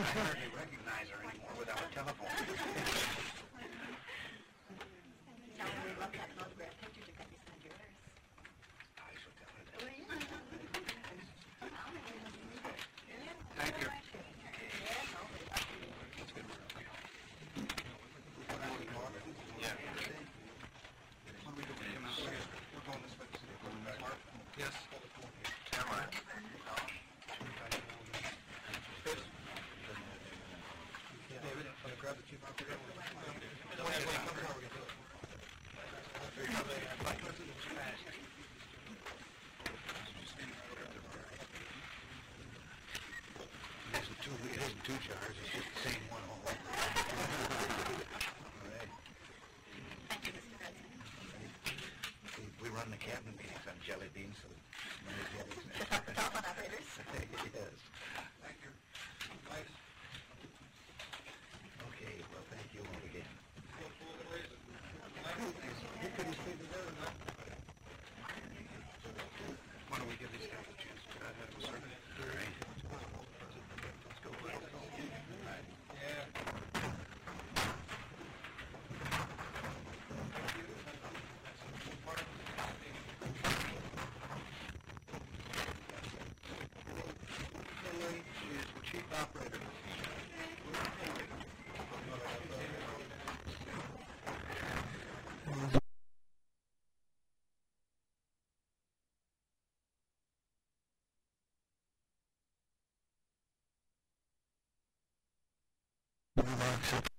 hardly recognize her anymore without a telephone. Tell her we love that photograph picture you got beside yours. I shall tell her that. Oh, yeah. Thank you. Yeah. What are we doing? Come out here. We're going this way. Yes. Come on. David, grab the chief out there. It isn't two jars, it's just the same one all over. All right. Thank you, Mr. President. We run the cabinet meetings on jelly beans, so money's jellies now. Telephone operators. Yes. Thank you. Okay, well, thank you all again. Why don't we give these guys a chance to get out of this? All right. Let's go. Henry is the chief operator. Remarks.